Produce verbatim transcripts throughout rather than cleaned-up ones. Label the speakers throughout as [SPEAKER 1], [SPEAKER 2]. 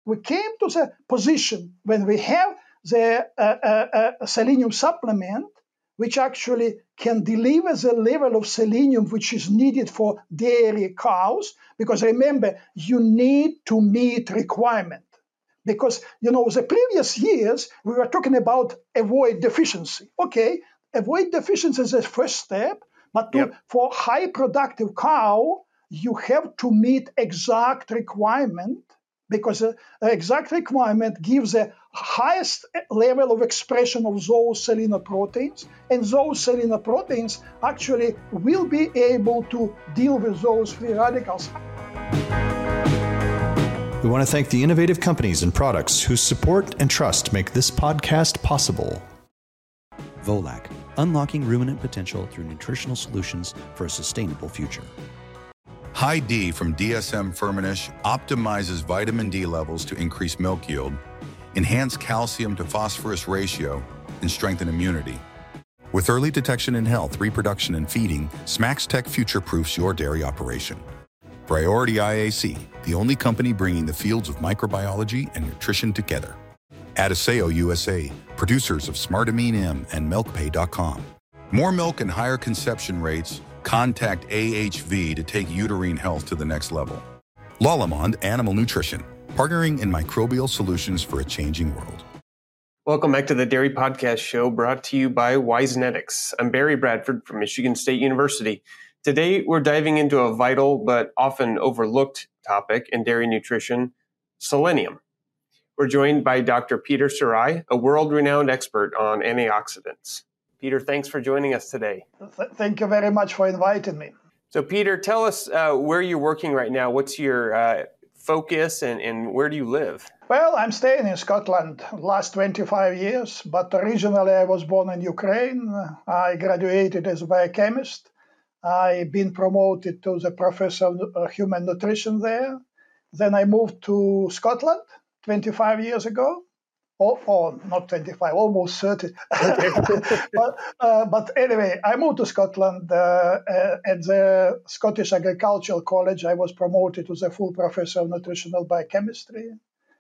[SPEAKER 1] we came to the position when we have the uh, uh, uh, selenium supplement, which actually can deliver the level of selenium which is needed for dairy cows. Because remember, you need to meet requirement. Because, you know, the previous years, we were talking about avoid deficiency. Okay, avoid deficiency is the first step, but to,
[SPEAKER 2] yep.
[SPEAKER 1] for high productive cow, you have to meet exact requirement, because the exact requirement gives the highest level of expression of those selenoproteins, and those selenoproteins actually will be able to deal with those free radicals.
[SPEAKER 3] We want to thank the innovative companies and products whose support and trust make this podcast possible.
[SPEAKER 4] Volac, unlocking ruminant potential through nutritional solutions for a sustainable future.
[SPEAKER 5] High D from D S M Firmenich optimizes vitamin D levels to increase milk yield, enhance calcium to phosphorus ratio, and strengthen immunity. With early detection in health, reproduction, and feeding, SmaxTech future-proofs your dairy operation. Priority I A C, the only company bringing the fields of microbiology and nutrition together. Adiseo U S A, producers of Smartamine M and MilkPay dot com. More milk and higher conception rates. Contact A H V to take uterine health to the next level. Lallemand Animal Nutrition, partnering in microbial solutions for a changing world.
[SPEAKER 2] Welcome back to the Dairy Podcast Show, brought to you by Wisenetics. I'm Barry Bradford from Michigan State University. Today, we're diving into a vital but often overlooked topic in dairy nutrition, selenium. We're joined by Doctor Peter Sarai, a world-renowned expert on antioxidants. Peter, thanks for joining us today.
[SPEAKER 1] Th- thank you very much for inviting me.
[SPEAKER 2] So, Peter, tell us uh, where you're working right now. What's your uh, focus and, and where do you live?
[SPEAKER 1] Well, I'm staying in Scotland last twenty-five years, but originally I was born in Ukraine. I graduated as a biochemist. I've been promoted to the professor of human nutrition there. Then I moved to Scotland twenty-five years ago. Or, or not twenty-five, almost thirty. but, uh, but anyway, I moved to Scotland uh, uh, at the Scottish Agricultural College. I was promoted to the full professor of nutritional biochemistry.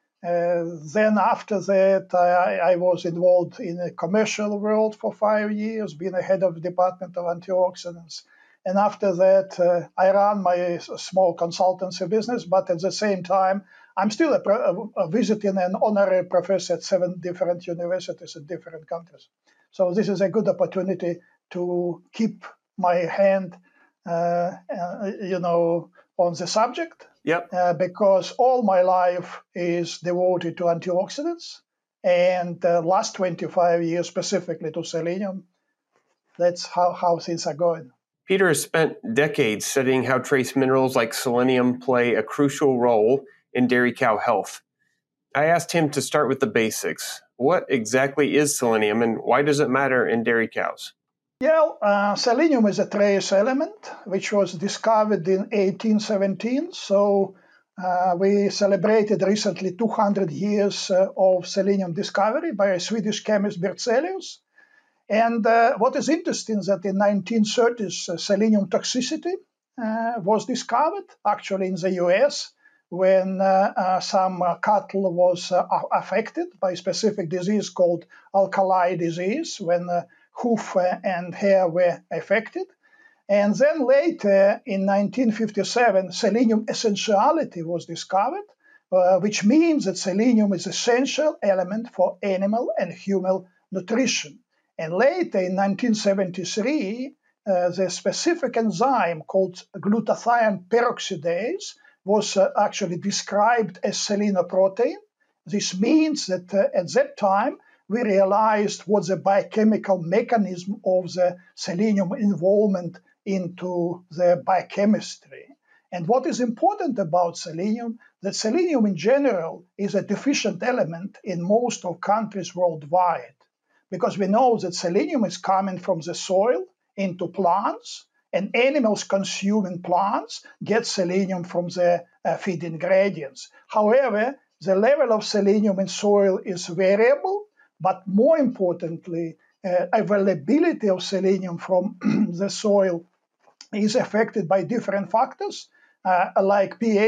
[SPEAKER 1] Uh, then after that, I, I was involved in the commercial world for five years, being a head of the Department of Antioxidants. And after that, uh, I ran my small consultancy business, but at the same time, I'm still a, pro- a visiting an honorary professor at seven different universities in different countries. So this is a good opportunity to keep my hand, uh, uh, you know, on the subject.
[SPEAKER 2] Yep.
[SPEAKER 1] Uh, because all my life is devoted to antioxidants, and the uh, last twenty-five years specifically to selenium. That's how, how things are going.
[SPEAKER 2] Peter has spent decades studying how trace minerals like selenium play a crucial role in dairy cow health. I asked him to start with the basics. What exactly is selenium and why does it matter in dairy cows?
[SPEAKER 1] Yeah, uh, selenium is a trace element which was discovered in eighteen seventeen. So uh, we celebrated recently two hundred years uh, of selenium discovery by a Swedish chemist, Berzelius. And uh, what is interesting is that in nineteen thirties, uh, selenium toxicity uh, was discovered, actually in the U S, when uh, uh, some uh, cattle was uh, affected by a specific disease called alkali disease, when uh, hoof and hair were affected. And then later, in nineteen fifty-seven, selenium essentiality was discovered, uh, which means that selenium is an essential element for animal and human nutrition. And later, in nineteen seventy-three, uh, the specific enzyme called glutathione peroxidase was uh, actually described as selenoprotein. This means that uh, at that time, we realized what the biochemical mechanism of the selenium involvement into the biochemistry. And what is important about selenium, that selenium in general is a deficient element in most of countries worldwide, because we know that selenium is coming from the soil into plants, and animals consuming plants get selenium from the uh, feed ingredients. However, the level of selenium in soil is variable, but more importantly, uh, availability of selenium from the soil is affected by different factors, uh, like pH,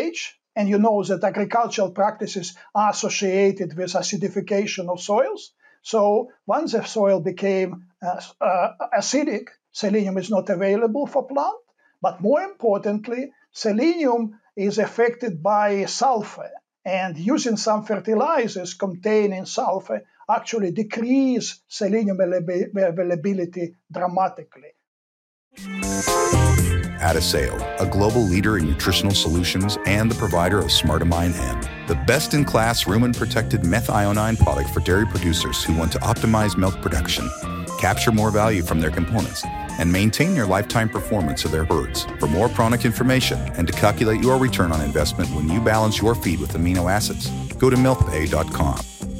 [SPEAKER 1] And you know that agricultural practices are associated with acidification of soils. So once the soil became uh, uh, acidic, selenium is not available for plant. But more importantly, selenium is affected by sulfur. And using some fertilizers containing sulfur actually decrease selenium availability dramatically.
[SPEAKER 5] Adisale, a global leader in nutritional solutions and the provider of Smartamine N, the best-in-class rumen-protected methionine product for dairy producers who want to optimize milk production, capture more value from their components, and maintain their lifetime performance of their herds. For more product information and to calculate your return on investment when you balance your feed with amino acids, go to milkpay dot com.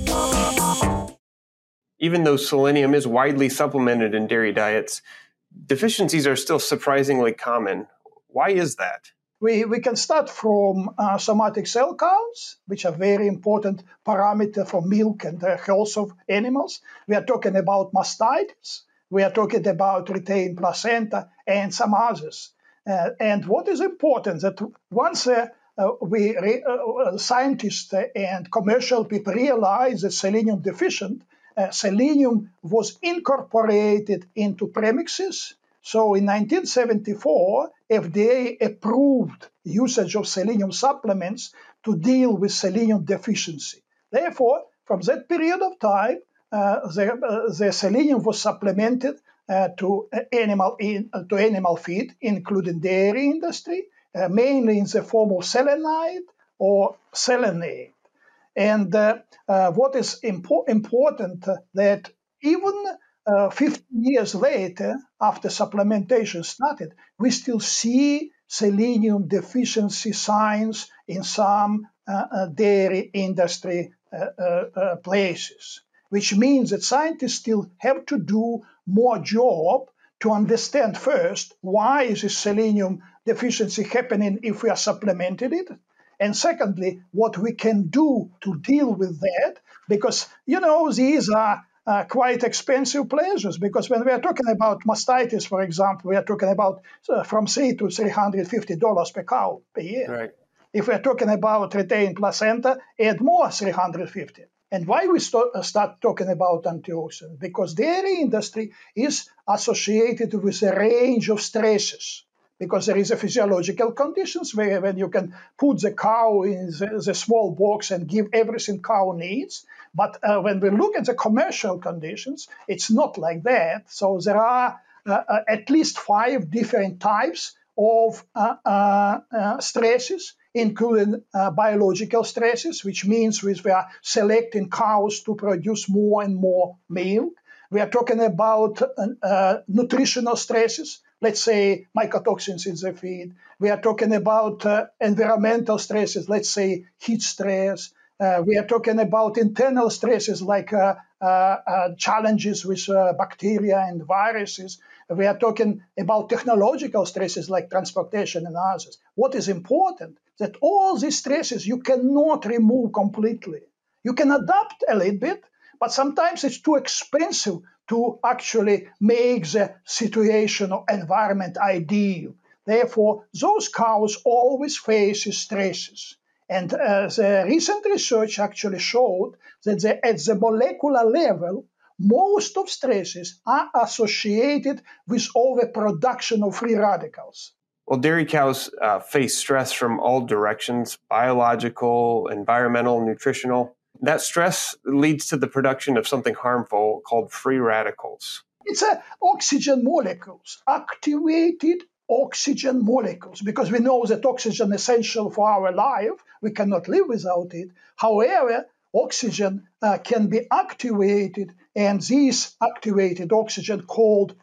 [SPEAKER 2] Even though selenium is widely supplemented in dairy diets, deficiencies are still surprisingly common. Why is that?
[SPEAKER 1] We, we can start from uh, somatic cell counts, which are very important parameter for milk and the health of animals. We are talking about mastitis. We are talking about retained placenta and some others. Uh, and what is important that once uh, uh, we re- uh, scientists and commercial people realize that selenium deficient, uh, selenium was incorporated into premixes. So in nineteen seventy-four, F D A approved usage of selenium supplements to deal with selenium deficiency. Therefore, from that period of time, uh, the, uh, the selenium was supplemented uh, to animal in, uh, to animal feed, including dairy industry, uh, mainly in the form of selenite or selenate. And uh, uh, what is impo- important uh, that even Uh, fifty years later, after supplementation started, we still see selenium deficiency signs in some uh, uh, dairy industry uh, uh, uh, places, which means that scientists still have to do more job to understand first why is this selenium deficiency happening if we are supplementing it, and secondly, what we can do to deal with that, because, you know, these are Uh, quite expensive pleasures, because when we are talking about mastitis, for example, we are talking about uh, from three to three hundred fifty dollars per cow per year.
[SPEAKER 2] Right.
[SPEAKER 1] If we are talking about retained placenta, add more three hundred fifty. And why we st- uh, start talking about antioxidants? Because dairy industry is associated with a range of stresses. Because there is a physiological conditions where when you can put the cow in the, the small box and give everything cow needs. But uh, when we look at the commercial conditions, it's not like that. So there are uh, uh, at least five different types of uh, uh, uh, stresses, including uh, biological stresses, which means we are selecting cows to produce more and more milk. We are talking about uh, uh, nutritional stresses, let's say mycotoxins in the feed. We are talking about uh, environmental stresses, let's say heat stress. Uh, we are talking about internal stresses like uh, uh, uh, challenges with uh, bacteria and viruses. We are talking about technological stresses like transportation and others. What is important that all these stresses you cannot remove completely. You can adapt a little bit, but sometimes it's too expensive to actually make the situation or environment ideal. Therefore, those cows always face stresses. And uh, the recent research actually showed that the, at the molecular level, most of stresses are associated with overproduction of free radicals.
[SPEAKER 2] Well, dairy cows uh, face stress from all directions, biological, environmental, nutritional. That stress leads to the production of something harmful called free radicals.
[SPEAKER 1] It's a oxygen molecules, activated oxygen molecules, because we know that oxygen is essential for our life. We cannot live without it. However, oxygen uh, can be activated, and this activated oxygen called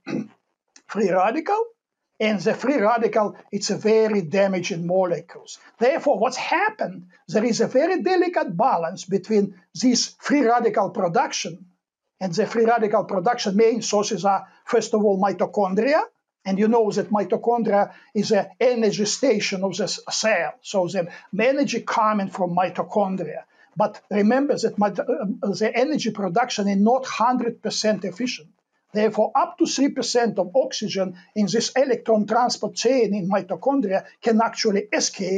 [SPEAKER 1] free radical. And the free radical, it's a very damaging molecules. Therefore, what's happened, there is a very delicate balance between this free radical production, and the free radical production main sources are, first of all, mitochondria. And you know that mitochondria is an energy station of the cell. So the energy coming from mitochondria. But remember that the energy production is not one hundred percent efficient. Therefore, up to three percent of oxygen in this electron transport chain in mitochondria can actually escape.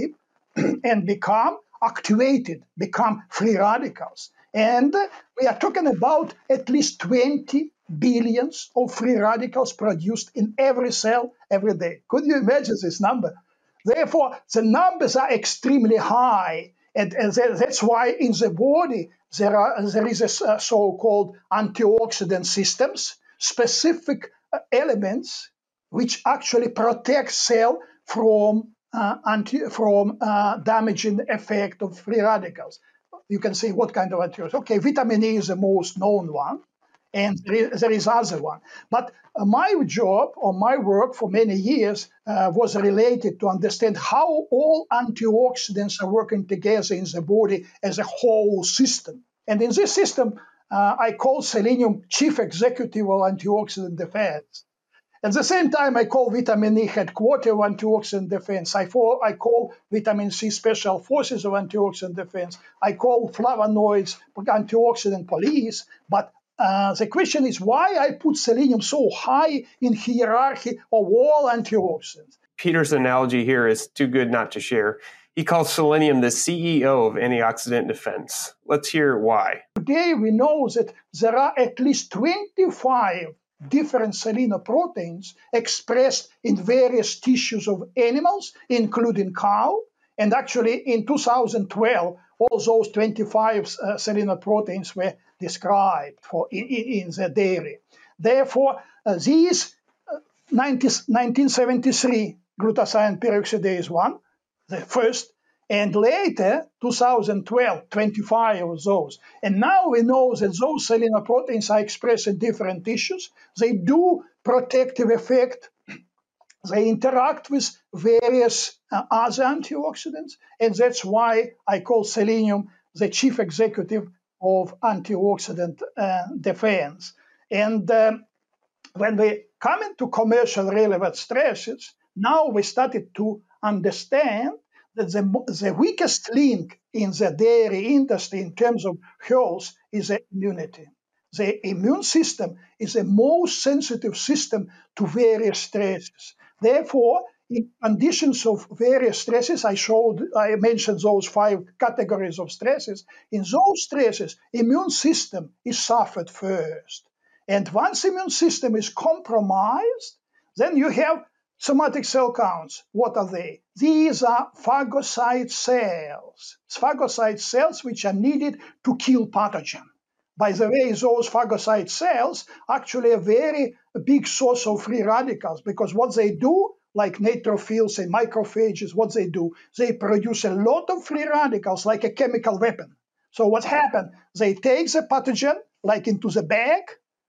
[SPEAKER 1] and become activated, become free radicals. And we are talking about at least twenty billions of free radicals produced in every cell every day. Could you imagine this number? Therefore, the numbers are extremely high. And, and that's why in the body there are there is a so-called antioxidant systems, specific elements which actually protect cell from uh, anti from uh, damaging effect of free radicals. You can say what kind of antioxidants. Okay, vitamin E is the most known one, and there is other one. But uh, my job or my work for many years uh, was related to understand how all antioxidants are working together in the body as a whole system. And in this system, uh, I call selenium chief executive of antioxidant defense. At the same time, I call vitamin E headquarters of antioxidant defense. I, for, I call vitamin C special forces of antioxidant defense. I call flavonoids antioxidant police. But uh, the question is why I put selenium so high in hierarchy of all antioxidants.
[SPEAKER 2] Peter's analogy here is too good not to share. He calls selenium the C E O of antioxidant defense. Let's hear why.
[SPEAKER 1] Today, we know that there are at least twenty-five different selenoproteins expressed in various tissues of animals, including cow. And actually, in two thousand twelve, all those twenty-five uh, selenoproteins were described for in, in the dairy. Therefore, uh, these uh, nineteen seventy-three glutathione peroxidase one, the first, and later, two thousand twelve, twenty-five of those. And now we know that those selenoproteins are expressed in different tissues. They do protective effect. They interact with various uh, other antioxidants. And that's why I call selenium the chief executive of antioxidant uh, defense. And um, when we come into commercial relevant stresses, now we started to understand that the, the weakest link in the dairy industry in terms of health is the immunity. The immune system is the most sensitive system to various stresses. Therefore, in conditions of various stresses, I showed, I mentioned those five categories of stresses. In those stresses, immune system is suffered first. And once immune system is compromised, then you have somatic cell counts. What are they? These are phagocyte cells. Phagocyte cells which are needed to kill pathogen. By the way, those phagocyte cells actually a very big source of free radicals because what they do, like neutrophils and macrophages, what they do, they produce a lot of free radicals like a chemical weapon. So what happened? They take the pathogen like into the bag,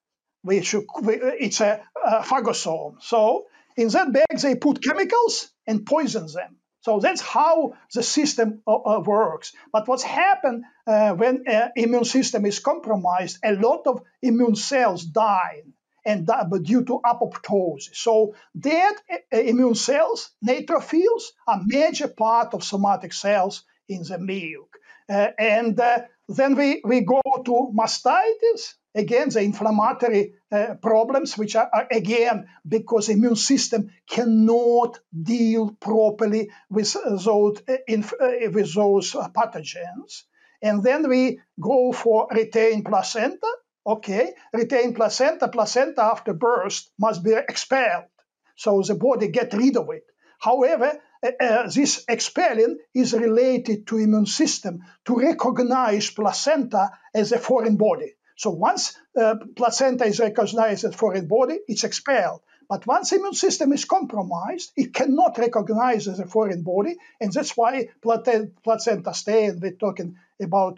[SPEAKER 1] which it's a, a phagosome. So in that bag, they put chemicals and poison them. So that's how the system uh, works. But what's happened uh, when uh, immune system is compromised, a lot of immune cells die, and that, but due to apoptosis. So dead uh, immune cells, neutrophils, are a major part of somatic cells in the milk. Uh, and uh, then we, we go to mastitis. Again, the inflammatory uh, problems, which are, are, again, because the immune system cannot deal properly with uh, those, uh, inf- uh, with those uh, pathogens. And then we go for retained placenta. Okay, retained placenta, placenta after birth must be expelled. So the body get rid of it. However, uh, uh, this expelling is related to immune system to recognize placenta as a foreign body. So once uh, placenta is recognized as foreign body, it's expelled. But once the immune system is compromised, it cannot recognize as a foreign body, and that's why placenta stay, and we're talking about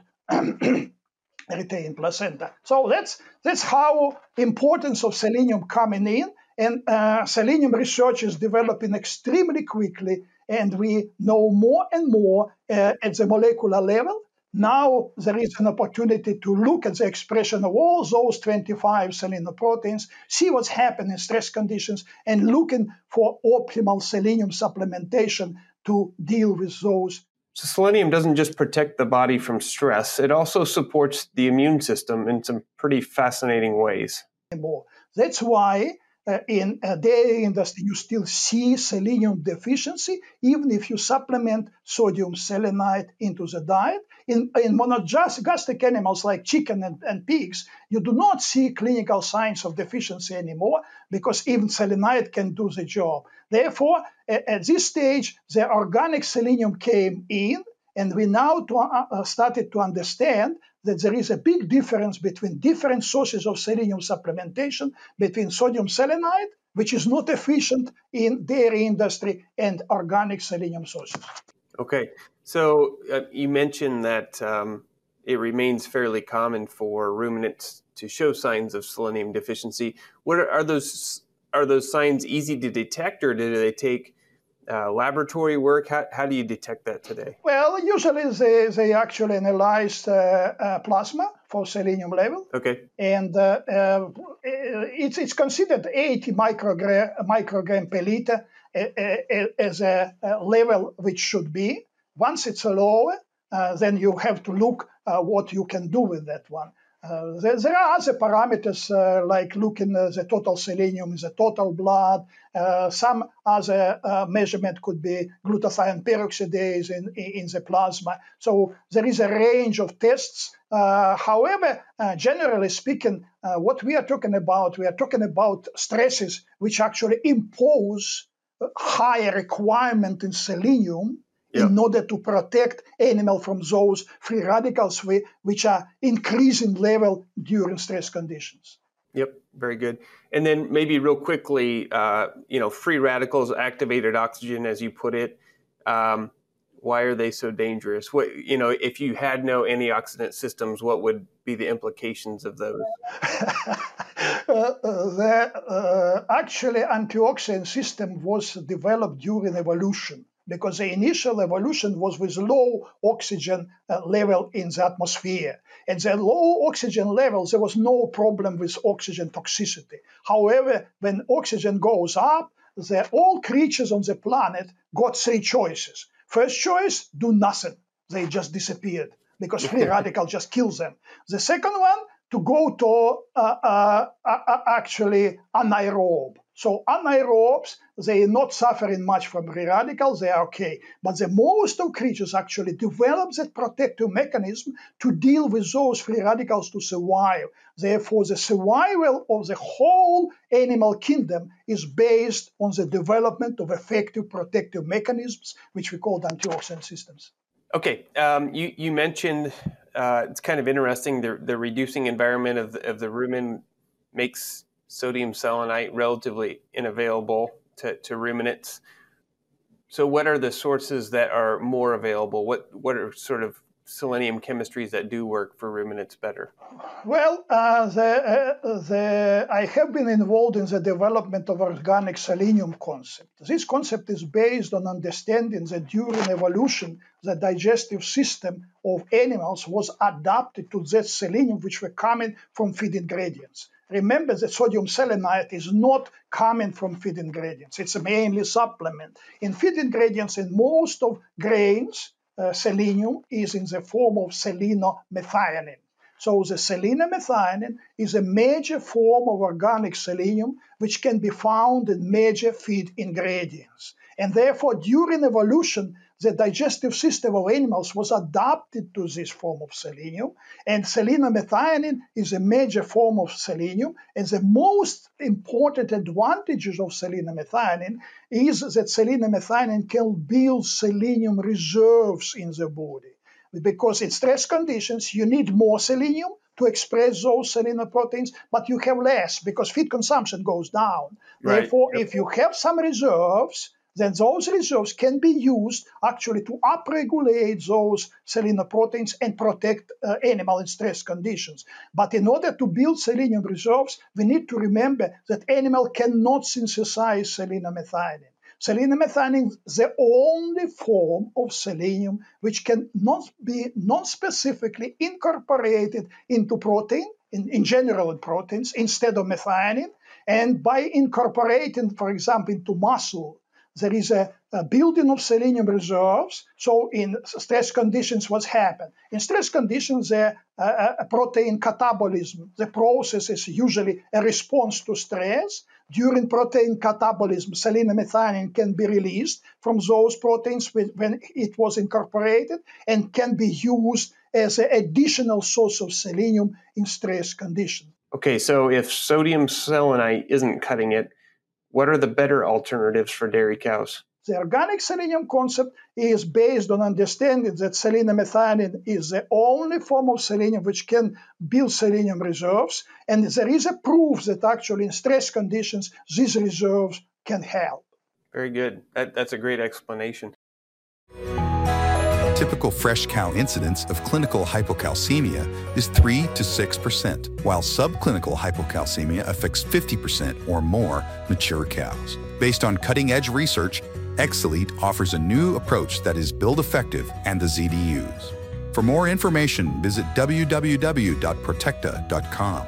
[SPEAKER 1] retained placenta. So that's that's how importance of selenium coming in, and uh, selenium research is developing extremely quickly, and we know more and more uh, at the molecular level. Now there is an opportunity to look at the expression of all those twenty-five selenoproteins, see what's happening in stress conditions, and looking for optimal selenium supplementation to deal with those.
[SPEAKER 2] So selenium doesn't just protect the body from stress, it also supports the immune system in some pretty fascinating ways.
[SPEAKER 1] More. That's why uh, in uh, dairy industry, you still see selenium deficiency, even if you supplement sodium selenite into the diet. In, in monogastric animals like chicken and, and pigs, you do not see clinical signs of deficiency anymore because even selenite can do the job. Therefore, at, at this stage, the organic selenium came in, and we now to, uh, started to understand that there is a big difference between different sources of selenium supplementation, between sodium selenite, which is not efficient in dairy industry, and organic selenium sources.
[SPEAKER 2] Okay, so uh, you mentioned that um, it remains fairly common for ruminants to show signs of selenium deficiency. What are, are those? Are those signs easy to detect, or do they take uh, laboratory work? How, how do you detect that today?
[SPEAKER 1] Well, usually they, they actually analyze uh, uh, plasma for selenium level.
[SPEAKER 2] Okay.
[SPEAKER 1] And uh, uh, it's, it's considered eighty microgram, microgram per liter as a, a level which should be. Once it's lower, uh, then you have to look uh, what you can do with that one. Uh, there, there are other parameters uh, like looking at the total selenium in the total blood. Uh, some other uh, measurement could be glutathione peroxidase in, in the plasma. So there is a range of tests. Uh, however, uh, generally speaking, uh, what we are talking about, we are talking about stresses which actually impose higher requirement in selenium
[SPEAKER 2] Yep.
[SPEAKER 1] in order to protect animal from those free radicals which are increasing level during stress conditions.
[SPEAKER 2] Yep, very good. And then maybe real quickly, uh, you know, free radicals, activated oxygen, as you put it. Um, why are they so dangerous? What, you know, if you had no antioxidant systems, what would be the implications of those?
[SPEAKER 1] uh, the uh, actually antioxidant system was developed during evolution, because the initial evolution was with low oxygen uh, level in the atmosphere. At the low oxygen level, there was no problem with oxygen toxicity. However, when oxygen goes up, the, all creatures on the planet got three choices. First choice, do nothing. They just disappeared because free radical just kills them. The second one, to go to uh, uh, uh, actually anaerobe. So anaerobes, they are not suffering much from free radicals, they are okay. But the most of creatures actually develop that protective mechanism to deal with those free radicals to survive. Therefore, the survival of the whole animal kingdom is based on the development of effective protective mechanisms, which we call antioxidant systems.
[SPEAKER 2] Okay, um, you, you mentioned, uh, it's kind of interesting, the, the reducing environment of the, of the rumen makes sodium selenite relatively unavailable to, to ruminants. So what are the sources that are more available? What what are sort of selenium chemistries that do work for ruminants better?
[SPEAKER 1] Well, uh, the, uh, the, I have been involved in the development of organic selenium concept. This concept is based on understanding that during evolution, the digestive system of animals was adapted to that selenium which were coming from feed ingredients. Remember that sodium selenite is not coming from feed ingredients. It's mainly supplement. In feed ingredients, in most of grains, uh, selenium is in the form of selenomethionine. So the selenomethionine is a major form of organic selenium which can be found in major feed ingredients. And therefore, during evolution, the digestive system of animals was adapted to this form of selenium. And selenomethionine is a major form of selenium. And the most important advantages of selenomethionine is that selenomethionine can build selenium reserves in the body. Because in stress conditions, you need more selenium to express those selenoproteins, but you have less because feed consumption goes down.
[SPEAKER 2] Right.
[SPEAKER 1] Therefore,
[SPEAKER 2] Yep.
[SPEAKER 1] if you have some reserves, then those reserves can be used actually to upregulate those selenoproteins and protect uh, animal in stress conditions. But in order to build selenium reserves, we need to remember that animal cannot synthesize selenomethionine. Selenomethionine is the only form of selenium which can not be non-specifically incorporated into protein, in, in general in proteins, instead of methionine. And by incorporating, for example, into muscle, there is a, a building of selenium reserves. So in stress conditions, what's happened? In stress conditions, the uh, protein catabolism, the process is usually a response to stress. during protein catabolism, selenomethionine can be released from those proteins when it was incorporated and can be used as an additional source of selenium in stress conditions.
[SPEAKER 2] Okay, so if sodium selenite isn't cutting it, what are the better alternatives for dairy cows?
[SPEAKER 1] The organic selenium concept is based on understanding that selenomethionine is the only form of selenium which can build selenium reserves, and there is a proof that actually in stress conditions these reserves can help.
[SPEAKER 2] Very good. That, that's a great explanation.
[SPEAKER 5] Typical fresh cow incidence of clinical hypocalcemia is three to six percent, while subclinical hypocalcemia affects fifty percent or more mature cows. Based on cutting-edge research, Exelite offers a new approach that is build effective and the Z D Us. For more information, visit w w w dot protecta dot com.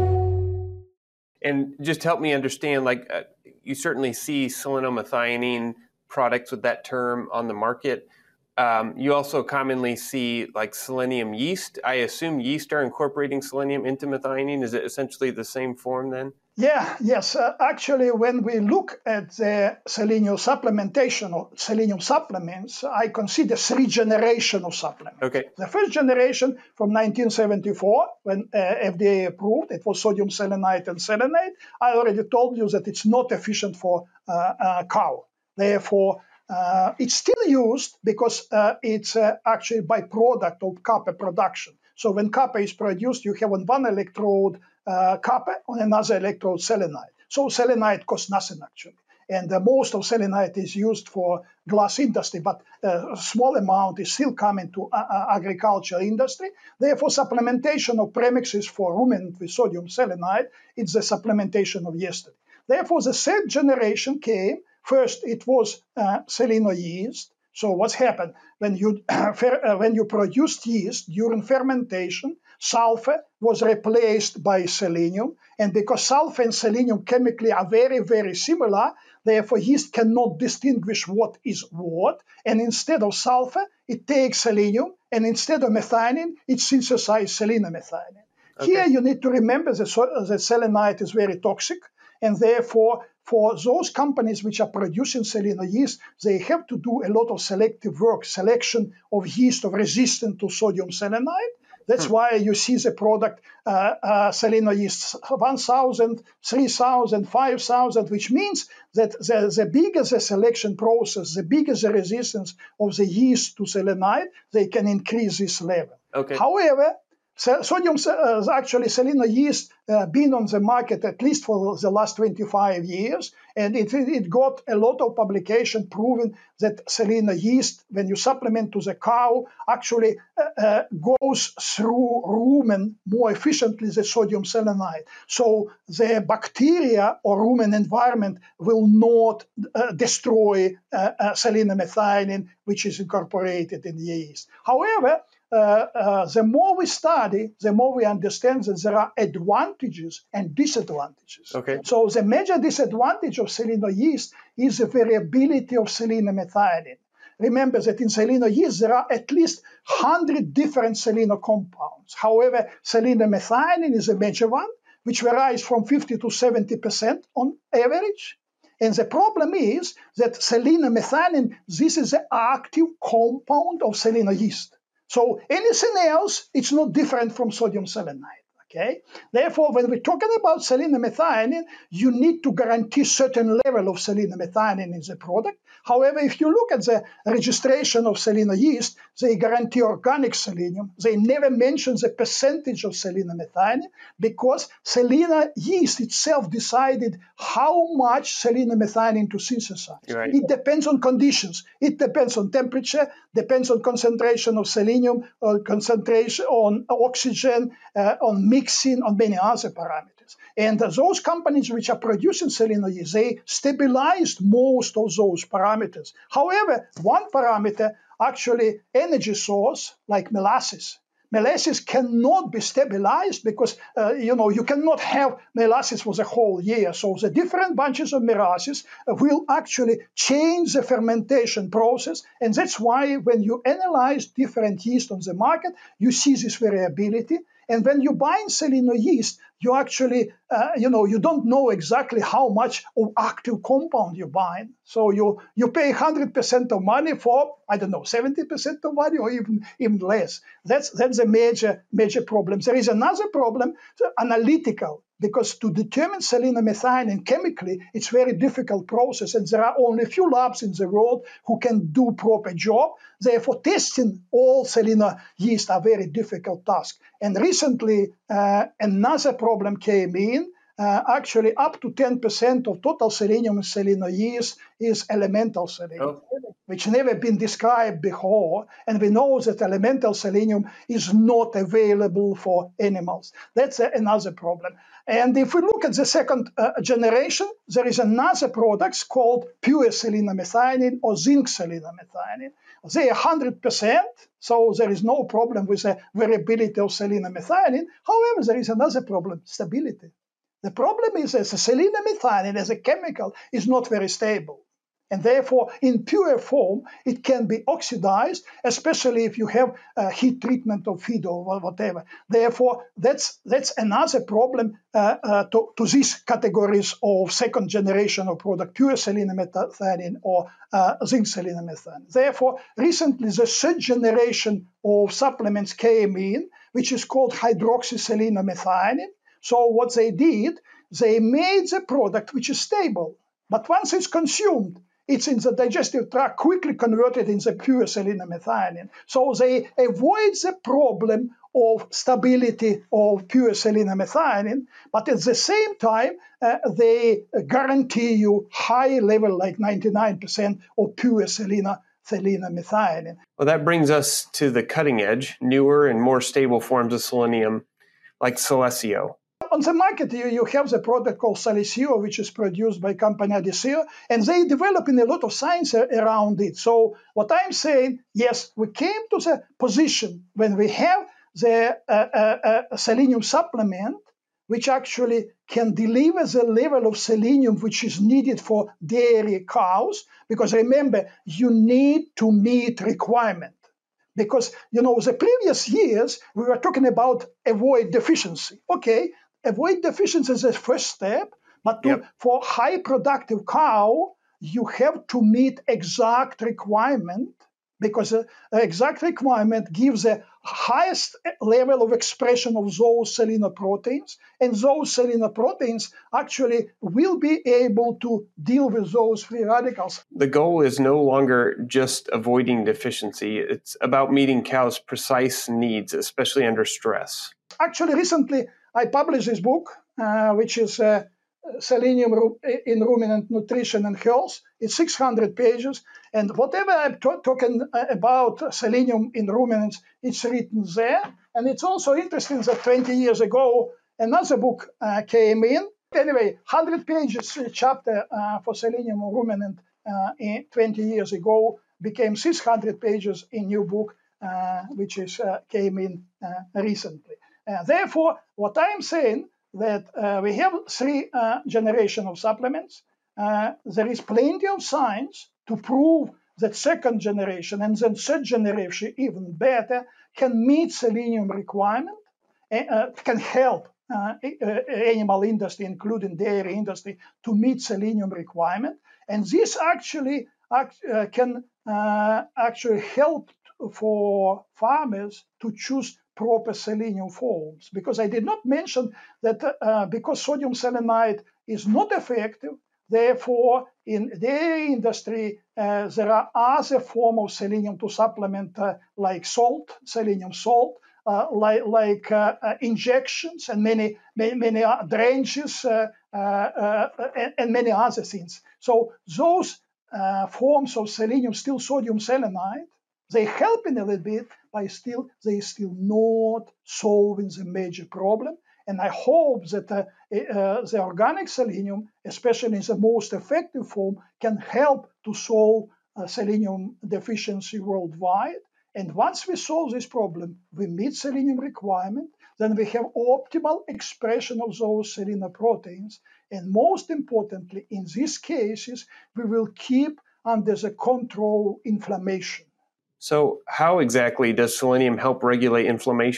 [SPEAKER 2] And just help me understand, like, uh, you certainly see selenomethionine products with that term on the market. Um, you also commonly see like selenium yeast. I assume yeast are incorporating selenium into methionine. Is it essentially the same form then?
[SPEAKER 1] Yeah, yes. Uh, actually, when we look at the selenium supplementation or selenium supplements, I consider three generations of supplements.
[SPEAKER 2] Okay.
[SPEAKER 1] The first generation from nineteen seventy-four, when uh, F D A approved, it was sodium selenite and selenate. I already told you that it's not efficient for uh, uh, cow. Therefore, uh, it's still used because uh, it's uh, actually byproduct of copper production. So when copper is produced, you have on one electrode uh, copper, on another electrode selenite. So selenite costs nothing actually. And uh, most of selenite is used for glass industry, but uh, a small amount is still coming to uh, agriculture industry. Therefore, supplementation of premixes for ruminant with sodium selenite, it's the supplementation of yesterday. Therefore, the third generation came. First, it was uh, seleno yeast. So what's happened? When you, uh, when you produced yeast during fermentation, sulfur was replaced by selenium. And because sulfur and selenium chemically are very, very similar, therefore yeast cannot distinguish what is what. And instead of sulfur, it takes selenium. And instead of methionine, it synthesizes selenomethionine. Okay. Here you need to remember that, that selenite is very toxic. And therefore, for those companies which are producing seleno yeast, they have to do a lot of selective work, selection of yeast of resistant to sodium selenite. That's hmm. why you see the product uh, uh, seleno yeast one thousand, three thousand, five thousand, which means that the, the bigger the selection process, the bigger the resistance of the yeast to selenite, they can increase this level.
[SPEAKER 2] Okay.
[SPEAKER 1] However, sodium uh, actually seleno yeast uh, been on the market at least for the last twenty-five years, and it, it got a lot of publication proving that seleno yeast, when you supplement to the cow, actually uh, uh, goes through rumen more efficiently than sodium selenite. So the bacteria or rumen environment will not uh, destroy uh, uh, selenomethionine, which is incorporated in the yeast. However, Uh, uh, the more we study, the more we understand that there are advantages and disadvantages.
[SPEAKER 2] Okay.
[SPEAKER 1] So the major disadvantage of seleno yeast is the variability of selenomethionine. Remember that in seleno yeast, there are at least one hundred different seleno compounds. However, selenomethionine is a major one, which varies from fifty to seventy percent on average. And the problem is that selenomethionine, this is the active compound of seleno yeast. So anything else, it's not different from sodium selenite, okay? Therefore, when we're talking about selenomethionine, you need to guarantee certain level of selenomethionine in the product. However, if you look at the registration of seleno yeast, they guarantee organic selenium. They never mention the percentage of selenomethionine because seleno yeast itself decided how much selenomethionine to synthesize.
[SPEAKER 2] Right.
[SPEAKER 1] It depends on conditions. It depends on temperature, depends on concentration of selenium, or concentration on oxygen, uh, on mixing, on many other parameters. And uh, those companies which are producing seleno yeast, they stabilized most of those parameters. However, one parameter, actually energy source, like molasses, molasses cannot be stabilized because, uh, you know, you cannot have molasses for the whole year. So the different bunches of molasses will actually change the fermentation process. And that's why when you analyze different yeast on the market, you see this variability. And when you buy selenium yeast, you actually, uh, you know, you don't know exactly how much of active compound you buy. So you you pay one hundred percent of money for, I don't know, seventy percent of money or even, even less. That's that's a major, major problem. There is another problem, analytical, because to determine selenomethionine chemically, it's a very difficult process, and there are only a few labs in the world who can do proper job. Therefore, testing all selenium yeast are very difficult task. And recently, uh, another problem came in. Uh, actually, up to ten percent of total selenium in selenium yeast is elemental selenium, oh. which never been described before. And we know that elemental selenium is not available for animals. That's a, another problem. And if we look at the second uh, generation, there is another product called pure selenomethionine or zinc selenomethionine. They are one hundred percent, so there is no problem with the variability of selenomethionine. However, there is another problem, stability. The problem is that the selenomethionine as a chemical is not very stable. And therefore, in pure form, it can be oxidized, especially if you have uh, heat treatment of feed or whatever. Therefore, that's that's another problem uh, uh, to, to these categories of second generation of product, pure selenomethionine or uh, zinc selenomethionine. Therefore, recently, the third generation of supplements came in, which is called hydroxyselenomethionine. So what they did, they made the product which is stable. But once it's consumed, it's in the digestive tract quickly converted into pure selenomethionine. So they avoid the problem of stability of pure selenomethionine, but at the same time, uh, they guarantee you high level, like ninety-nine percent of pure selenomethionine.
[SPEAKER 2] Well, that brings us to the cutting edge, newer and more stable forms of selenium, like Selecio.
[SPEAKER 1] On the market, you, you have the product called Selecio, which is produced by company Adisseo, and they developing a lot of science around it. So what I'm saying, yes, we came to the position when we have the uh, uh, uh, selenium supplement, which actually can deliver the level of selenium which is needed for dairy cows, because remember, you need to meet requirement. Because, you know, the previous years, we were talking about avoid deficiency. Okay, avoid deficiency is the first step, but to, yep. for high productive cow, you have to meet exact requirement, because the exact requirement gives the highest level of expression of those selenoproteins, and those selenoproteins actually will be able to deal with those free radicals.
[SPEAKER 2] The goal is no longer just avoiding deficiency. It's about meeting cows' precise needs, especially under stress.
[SPEAKER 1] Actually, recently, I published this book, uh, which is uh, Selenium in Ruminant Nutrition and Health. It's six hundred pages. And whatever I'm t- talking about selenium in ruminants, it's written there. And it's also interesting that twenty years ago, another book uh, came in. Anyway, one hundred pages chapter uh, for selenium in ruminant uh, in twenty years ago became six hundred pages in new book, uh, which is uh, came in uh, recently. Uh, therefore, what I'm saying that uh, we have three uh, generation of supplements. Uh, there is plenty of science to prove that second generation and then third generation even better can meet selenium requirement, uh, can help uh, uh, animal industry, including dairy industry, to meet selenium requirement. And this actually act, uh, can uh, actually help for farmers to choose proper selenium forms, because I did not mention that uh, because sodium selenite is not effective, therefore in dairy industry uh, there are other forms of selenium to supplement, uh, like salt, selenium salt, uh, like, like uh, uh, injections and many many, many drenches uh, uh, uh, and, and many other things. So those uh, forms of selenium, still sodium selenite, they help in a little bit, but still they still not solving the major problem. And I hope that uh, uh, the organic selenium, especially in the most effective form, can help to solve uh, selenium deficiency worldwide. And once we solve this problem, we meet selenium requirement, then we have optimal expression of those selenoproteins. And most importantly, in these cases, we will keep under the control inflammation.
[SPEAKER 2] So how exactly does selenium help regulate inflammation?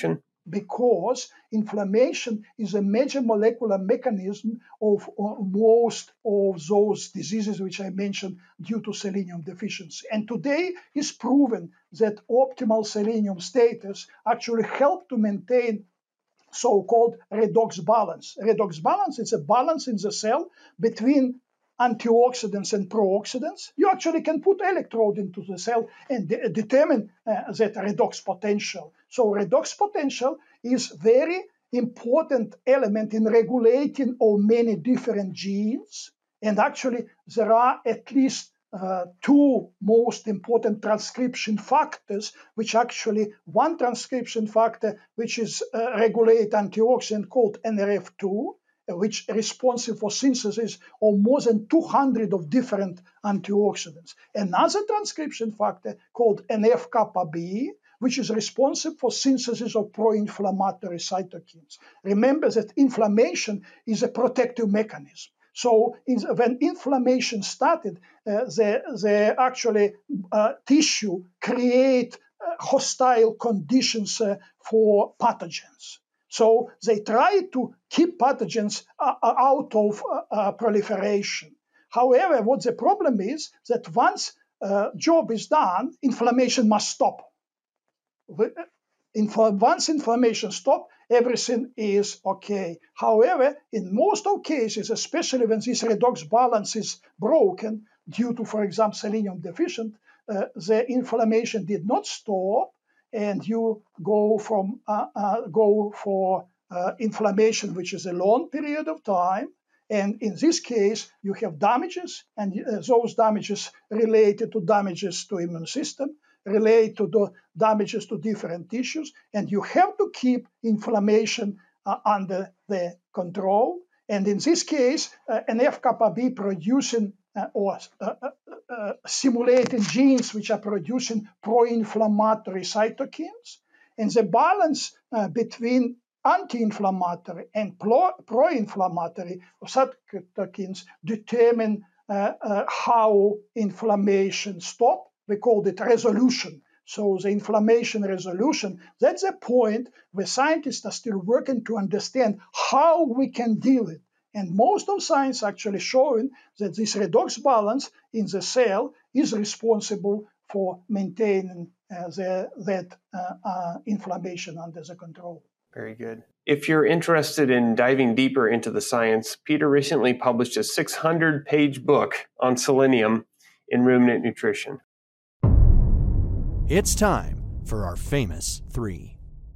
[SPEAKER 1] because inflammation is a major molecular mechanism of uh, most of those diseases which I mentioned due to selenium deficiency. And today it's proven that optimal selenium status actually helps to maintain so-called redox balance. Redox balance is a balance in the cell between antioxidants and pro-oxidants. You actually can put electrode into the cell and de- determine uh, that redox potential. So redox potential is very important element in regulating of many different genes. And actually, there are at least uh, two most important transcription factors, which actually one transcription factor, which is uh, regulate antioxidant called N R F two, which is responsible for synthesis of more than two hundred of different antioxidants. Another transcription factor called N F kappa B, which is responsible for synthesis of pro-inflammatory cytokines. Remember that inflammation is a protective mechanism. So in, when inflammation started, uh, the, the actually uh, tissue create uh, hostile conditions uh, for pathogens. So they try to keep pathogens uh, out of uh, uh, proliferation. However, what the problem is that once uh, job is done, inflammation must stop. Once inflammation stops, everything is okay. However, in most of cases, especially when this redox balance is broken due to, for example, selenium deficient, uh, the inflammation did not stop, and you go from uh, uh, go for uh, inflammation, which is a long period of time. And in this case, you have damages, and uh, those damages related to damages to immune system, relate to the damages to different tissues, and you have to keep inflammation uh, under the control. And in this case, uh, N F kappa B producing uh, or uh, uh, uh, simulating genes which are producing pro-inflammatory cytokines, and the balance uh, between anti-inflammatory and pro-inflammatory cytokines determine uh, uh, how inflammation stops. We called it resolution. So the inflammation resolution, that's a point where scientists are still working to understand how we can deal with it. And most of science actually showing that this redox balance in the cell is responsible for maintaining uh, the, that uh, uh, inflammation under the control.
[SPEAKER 2] Very good. If you're interested in diving deeper into the science, Peter recently published a six hundred page book on selenium in ruminant nutrition.
[SPEAKER 4] It's time for our famous three.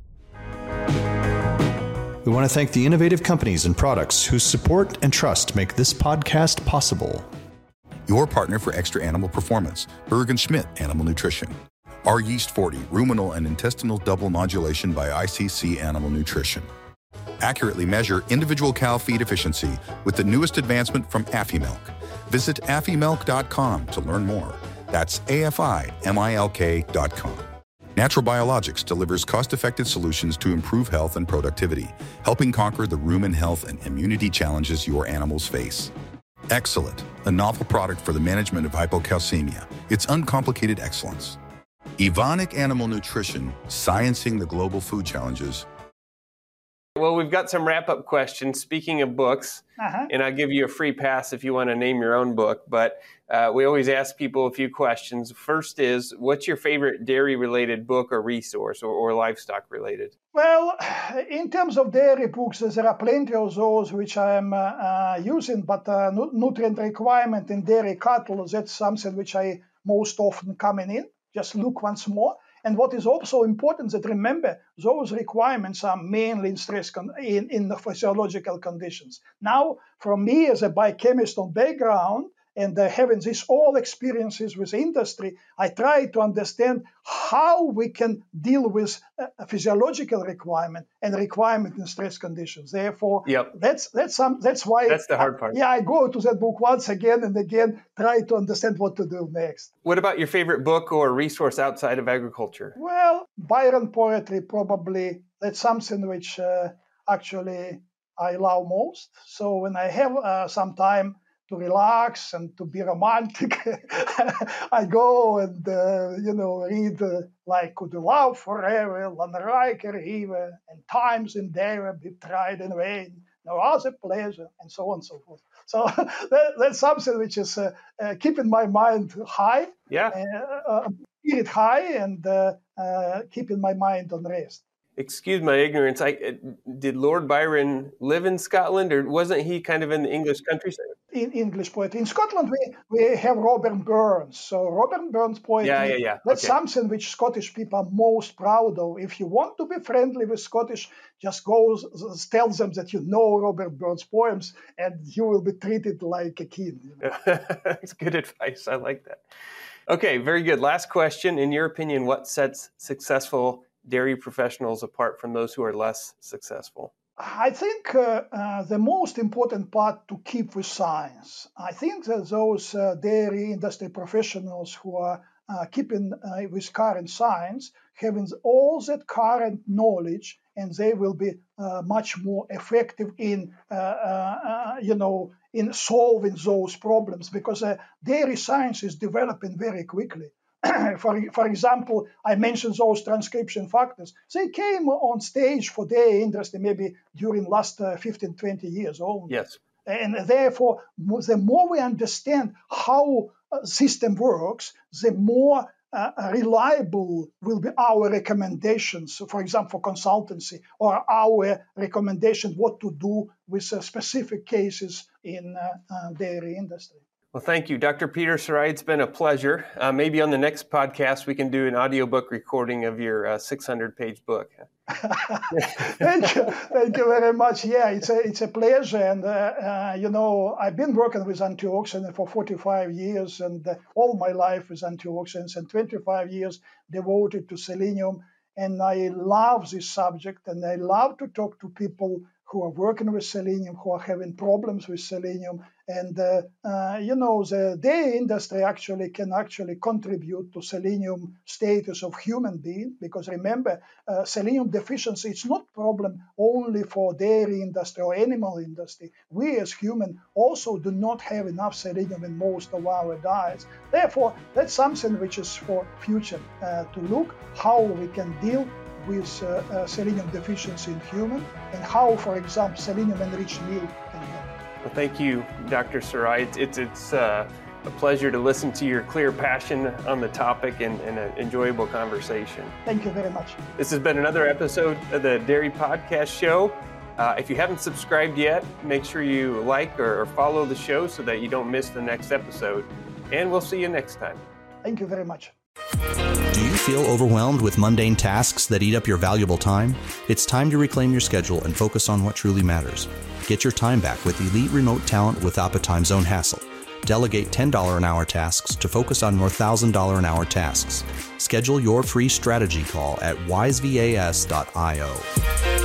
[SPEAKER 3] We want to thank the innovative companies and products whose support and trust make this podcast possible.
[SPEAKER 5] Your partner for extra animal performance, Berg and Schmidt Animal Nutrition. R Yeast forty, ruminal and intestinal double modulation by I C C Animal Nutrition. Accurately measure individual cow feed efficiency with the newest advancement from Affimilk. Visit affimilk dot com to learn more. That's A F I M I L K dot com. Natural Biologics delivers cost-effective solutions to improve health and productivity, helping conquer the rumen health and immunity challenges your animals face. Excellent, a novel product for the management of hypocalcemia. It's uncomplicated excellence. Evonik Animal Nutrition, sciencing the global food challenges.
[SPEAKER 2] Well, we've got some wrap-up questions. Speaking of books, uh-huh. and I'll give you a free pass if you want to name your own book, but uh, we always ask people a few questions. First is, what's your favorite dairy-related book or resource, or, or livestock-related?
[SPEAKER 1] Well, in terms of dairy books, there are plenty of those which I'm uh, uh, using, but uh, nutrient requirement in dairy cattle, that's something which I most often coming in. Just look once more. And what is also important that remember, those requirements are mainly in stress con- in, in the physiological conditions. Now, for me as a biochemist on background, and uh, having these all experiences with industry, I try to understand how we can deal with uh, a physiological requirement and requirement in stress conditions. Therefore, yep. that's that's some that's why
[SPEAKER 2] that's the hard part.
[SPEAKER 1] I, yeah, I go to that book once again and again, try to understand what to do next.
[SPEAKER 2] What about your favorite book or resource outside of agriculture?
[SPEAKER 1] Well, Byron poetry probably. That's something which uh, actually I love most. So when I have uh, some time to relax and to be romantic, I go and, uh, you know, read uh, like Could You Love Forever, Landreicher Rive, and Time's Endeavor Be Tried in Vain, No Other Pleasure, and so on and so forth. So that, that's something which is uh, uh, keeping my mind high,
[SPEAKER 2] yeah,
[SPEAKER 1] uh, uh, spirit high, and uh, uh, keeping my mind on rest.
[SPEAKER 2] Excuse my ignorance. I, did Lord Byron live in Scotland, or wasn't he kind of in the English countryside?
[SPEAKER 1] In English poetry. In Scotland, we, we have Robert Burns. So Robert Burns poetry,
[SPEAKER 2] yeah, yeah, yeah.
[SPEAKER 1] that's
[SPEAKER 2] okay.
[SPEAKER 1] something which Scottish people are most proud of. If you want to be friendly with Scottish, just go tell them that you know Robert Burns' poems, and you will be treated like a king. You know?
[SPEAKER 2] That's good advice. I like that. Okay, very good. Last question. In your opinion, what sets successful dairy professionals apart from those who are less successful?
[SPEAKER 1] I think uh, uh, the most important part to keep with science. I think that those uh, dairy industry professionals who are uh, keeping uh, with current science, having all that current knowledge, and they will be uh, much more effective in, uh, uh, you know, in solving those problems, because uh, dairy science is developing very quickly. For, for example, I mentioned those transcription factors. They came on stage for dairy industry maybe during last uh, fifteen, twenty years only.
[SPEAKER 2] Yes.
[SPEAKER 1] And therefore, the more we understand how a system works, the more uh, reliable will be our recommendations, for example, for consultancy, or our recommendations what to do with uh, specific cases in uh, uh, dairy industry.
[SPEAKER 2] Well, thank you, Doctor Peter Sarai. It's been a pleasure. Uh, maybe on the next podcast, we can do an audiobook recording of your uh, six hundred page book.
[SPEAKER 1] Thank you. Thank you very much. Yeah, it's a, it's a pleasure. And, uh, uh, you know, I've been working with antioxidants for forty-five years, and uh, all my life with antioxidants, and twenty-five years devoted to selenium. And I love this subject, and I love to talk to people who are working with selenium, who are having problems with selenium. And, uh, uh, you know, the dairy industry actually can actually contribute to selenium status of human being, because remember, uh, selenium deficiency, it's not a problem only for dairy industry or animal industry. We as humans also do not have enough selenium in most of our diets. Therefore, that's something which is for future uh, to look how we can deal with uh, uh, selenium deficiency in human, and how, for example, selenium-enriched milk can help.
[SPEAKER 2] Well, thank you, Doctor Sarai. It's, it's, it's uh, a pleasure to listen to your clear passion on the topic, and, and an enjoyable conversation.
[SPEAKER 1] Thank you very much.
[SPEAKER 2] This has been another episode of the Dairy Podcast Show. Uh, if you haven't subscribed yet, make sure you like or, or follow the show so that you don't miss the next episode. And we'll see you next time.
[SPEAKER 1] Thank you very much.
[SPEAKER 4] Do you feel overwhelmed with mundane tasks that eat up your valuable time? It's time to reclaim your schedule and focus on what truly matters. Get your time back with elite remote talent without the time zone hassle. Delegate ten dollars an hour tasks to focus on more one thousand dollars an hour tasks. Schedule your free strategy call at wise vas dot io.